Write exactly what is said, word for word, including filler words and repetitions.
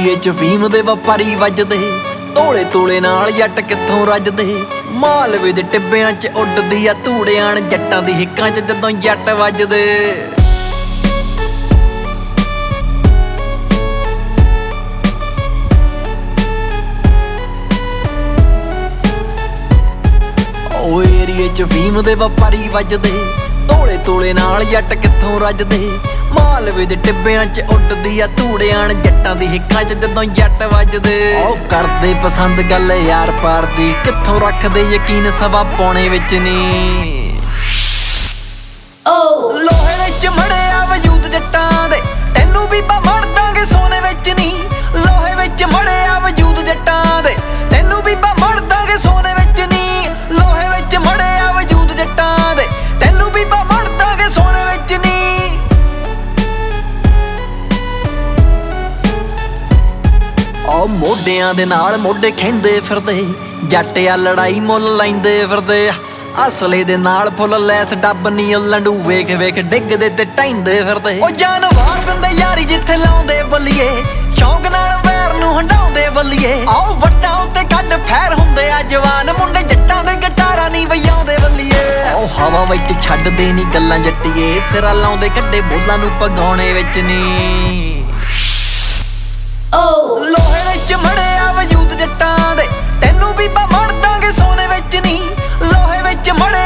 ਏਰੀਏ ਚ ਫੀਮ ਦੇ ਵਪਾਰੀ ਵੱਜਦੇ, ਤੋਲੇ ਤੋਲੇ ਨਾਲ ਜੱਟ ਕਿੱਥੋਂ ਰੱਜਦੇ। ਮਾਲਵੇ ਦੇ ਟਿੱਬਿਆਂ ਚ ਉੱਡਦੀ ਆ ਧੂੜਿਆਣ, ਜੱਟਾਂ ਦੀ ਹਿੱਕਾਂ ਚ ਜਦੋਂ ਜੱਟ ਵੱਜਦੇ। ਓ ਏਰੀਏ ਚ ਫੀਮ ਦੇ ਵਪਾਰੀ ਵੱਜਦੇ, ਤੋਲੇ ਤੋਲੇ ਨਾਲ ਜੱਟ ਕਿੱਥੋਂ ਰੱਜਦੇ। ਮਾਲਵੇ ਦੇ ਟਿੱਬਿਆਂ ਚ ਉੱਡਦੀ ਆ ਧੂੜਿਆਣ, ਜੱਟਾਂ ਦੀ ਹਿੱਕਾਂ ਚ ਜਦੋਂ ਜੱਟ ਵੱਜਦੇ। ਉਹ ਕਰਦੇ ਪਸੰਦ ਗੱਲ ਯਾਰ ਪਾਰ ਦੀ, ਕਿੱਥੋਂ ਰੱਖਦੇ ਯਕੀਨ ਸਵਾ ਪੌਣੇ ਵਿੱਚ ਨੀ। ਲੋਹੇ ਵਿੱਚ ਮੜਿਆ ਵਜੂਦ ਜੱਟਾਂ ਦੇ, ਤੈਨੂੰ ਵੀ ਪਾ ਮੜ ਦਾਂਗੇ ਸੋਨੇ ਵਿੱਚ ਨੀ। ਲੋਹੇ ਵਿੱਚ ਮੜਿਆ ਵਜੂਦ ਜੱਟਾਂ ਦੇ, ਤੈਨੂੰ ਵੀ ਪਾ ਮੜ ਦਾਂਗੇ ਸੋਨੇ ਵਿੱਚ ਨੀ। ਲੋਹੇ ਵਿੱਚ ਮੜਿਆ ਵਜੂਦ ਜੱਟਾਂ ਦੇ, ਤੈਨੂੰ ਵੀ ਪਾ ਮੜ ਦਾਂਗੇ ਸੋਨੇ ਵਿੱਚ ਨੀ। ਉਹ ਮੋਢਿਆਂ ਦੇ ਨਾਲ ਮੋਢੇ ਖਹਿੰਦੇ ਫਿਰਦੇ, ਜੱਟ ਆ ਲੜਾਈ ਮੁੱਲ ਲੈਂਦੇ ਫਿਰਦੇ। ਅਸਲੇ ਦੇ ਨਾਲ ਫੁੱਲ ਲੈਸ ਡੱਬ ਨੀ, ਲੰਡੂ ਵੇਖ ਵੇਖ ਡਿੱਗਦੇ ਤੇ ਟੈਂਦੇ ਫਿਰਦੇ। ਉਹ ਜਾਨ ਵਾਰ ਦਿੰਦੇ ਯਾਰੀ ਜਿੱਥੇ ਲਾਉਂਦੇ ਬੱਲੀਏ, ਸ਼ੌਂਕ ਨਾਲ ਵੈਰ ਨੂੰ ਹੰਡਾਉਂਦੇ ਬੱਲੀਏ। ਆਓ ਵੱਟਾਂ ਉੱਤੇ ਕੱਢ ਫੈਰ ਹੁੰਦੇ ਆ ਜਵਾਨ, ਮੁੰਡੇ ਜੱਟਾਂ ਦੇ ਗਿਟਾਰਾਂ ਨੀ ਵਜਾਉਂਦੇ ਬੱਲੀਏ। ਉਹ ਹਵਾ ਵਿੱਚ ਛੱਡਦੇ ਨੀ ਗੱਲਾਂ ਜੱਟੀਏ, ਸਿਰਾਂ ਲਾਉਂਦੇ ਕੱਢੇ ਬੋਲਾਂ ਨੂੰ ਪਗਾਉਣੇ ਵਿੱਚ ਨੀ। ਲੋਹੇ ਵਿੱਚ ਮੜਿਆ ਵਜੂਦ ਜੱਟਾਂ ਦੇ, ਤੈਨੂੰ ਵੀ ਪਾ ਮੜ ਦਾਂਗੇ ਸੋਨੇ ਵਿੱਚ ਨੀ। ਲੋਹੇ ਵਿੱਚ ਮੜਿਆ